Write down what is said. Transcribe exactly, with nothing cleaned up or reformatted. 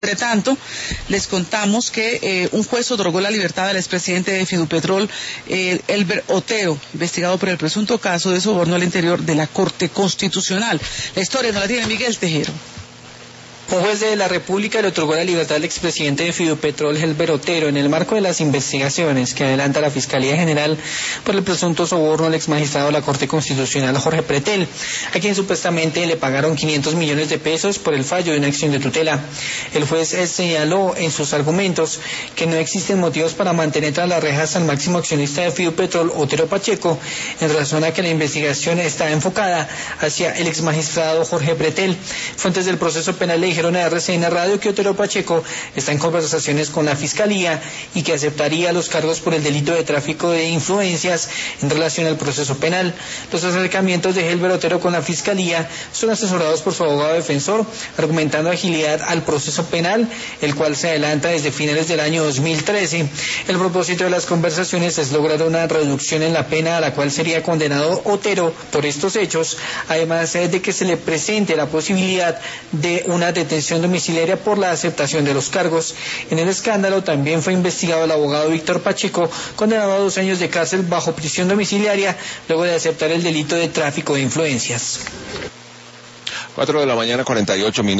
Entre tanto, les contamos que eh, un juez otorgó la libertad al expresidente de Fidupetrol, eh, Elber Otero, investigado por el presunto caso de soborno al interior de la Corte Constitucional. La historia nos la tiene Miguel Tejero. Un juez de la República le otorgó la libertad al expresidente de Fidupetrol, Elber Otero, en el marco de las investigaciones que adelanta la Fiscalía General por el presunto soborno al exmagistrado de la Corte Constitucional, Jorge Pretel, a quien supuestamente le pagaron quinientos millones de pesos por el fallo de una acción de tutela. El juez señaló en sus argumentos que no existen motivos para mantener tras las rejas al máximo accionista de Fidupetrol, Otero Pacheco, en razón a que la investigación está enfocada hacia el exmagistrado Jorge Pretel. Fuentes del proceso penal le dijeron a R C N Radio que Otero Pacheco está en conversaciones con la Fiscalía y que aceptaría los cargos por el delito de tráfico de influencias en relación al proceso penal. Los acercamientos de Elber Otero con la Fiscalía son asesorados por su abogado defensor, argumentando agilidad al proceso penal, el cual se adelanta desde finales del año dos mil trece. El propósito de las conversaciones es lograr una reducción en la pena a la cual sería condenado Otero por estos hechos, además de que se le presente la posibilidad de una detención domiciliaria por la aceptación de los cargos. En el escándalo también fue investigado el abogado Víctor Pacheco, condenado a dos años de cárcel bajo prisión domiciliaria luego de aceptar el delito de tráfico de influencias. Cuatro de la mañana, cuarenta y ocho minutos.